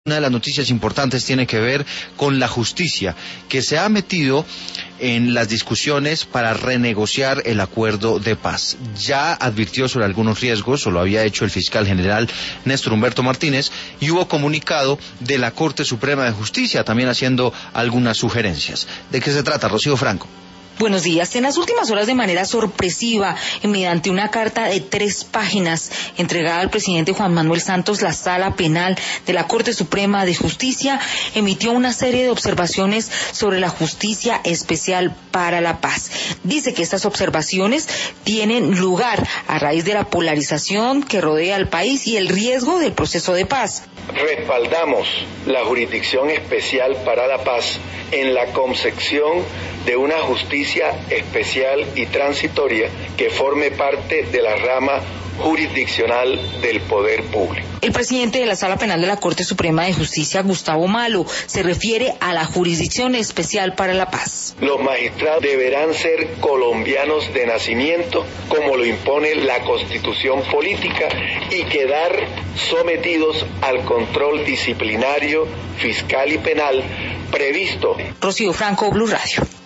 Una de las noticias importantes tiene que ver con la justicia, que se ha metido en las discusiones para renegociar el acuerdo de paz. Ya advirtió sobre algunos riesgos, o lo había hecho el fiscal general Néstor Humberto Martínez, y hubo comunicado de la Corte Suprema de Justicia, también haciendo algunas sugerencias. ¿De qué se trata, Rocío Franco? Buenos días. En las últimas horas, de manera sorpresiva, mediante una carta de 3 páginas entregada al presidente Juan Manuel Santos, la Sala Penal de la Corte Suprema de Justicia emitió una serie de observaciones sobre la Justicia Especial para la Paz. Dice que estas observaciones tienen lugar a raíz de la polarización que rodea al país y el riesgo del proceso de paz. Respaldamos la Jurisdicción Especial para la Paz en la concepción de una justicia especial y transitoria que forme parte de la rama jurisdiccional del poder público. El presidente de la Sala Penal de la Corte Suprema de Justicia, Gustavo Malo, se refiere a la Jurisdicción Especial para la Paz. Los magistrados deberán ser colombianos de nacimiento, como lo impone la Constitución política, y quedar sometidos al control disciplinario, fiscal y penal previsto. Rocío Franco, Blue Radio.